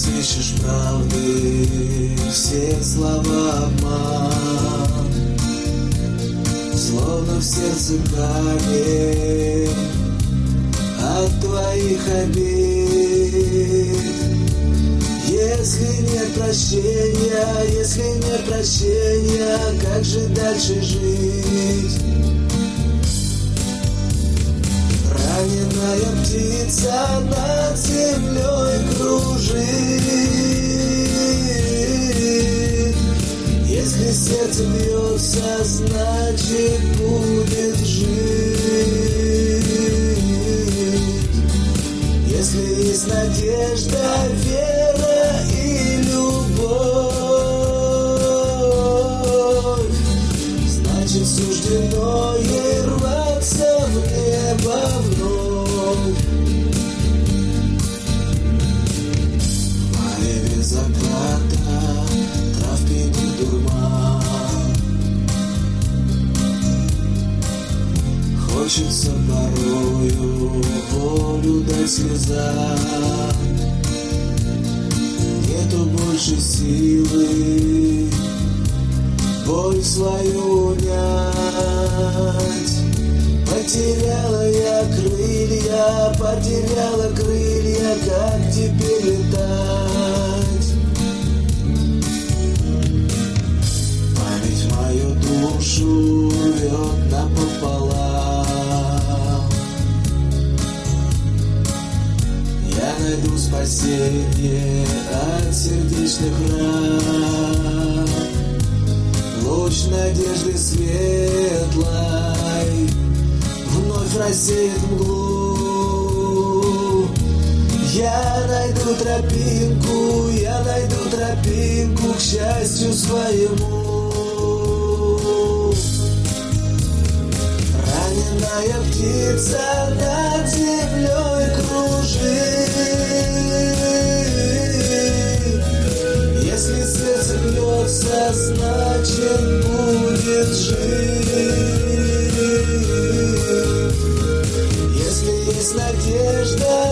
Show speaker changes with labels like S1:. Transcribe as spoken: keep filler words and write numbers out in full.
S1: ищешь правды, все слова обман, словно в сердце камень от твоих обид. Если нет прощения, если нет прощения, как же дальше жить? Раненая птица над землей кружит. Если сердце бьется, значит будет жить. Если есть надежда, вера и любовь, значит суждено ей рваться в небо вновь. В мареве заката трав пьянит дурман. Хочется порою волю дать слезам. Нету больше силы боль свою унять. Потеряла я крылья, потеряла крылья, как теперь летать? Память мою душу рвет напополам. Я найду спасение от сердечных ран. Луч надежды светлой вновь рассеет мглу. Я найду тропинку, я найду тропинку к счастью своему. Раненая птица над землей кружит. Если сердце бьется, значит будет жить. Если есть надежда,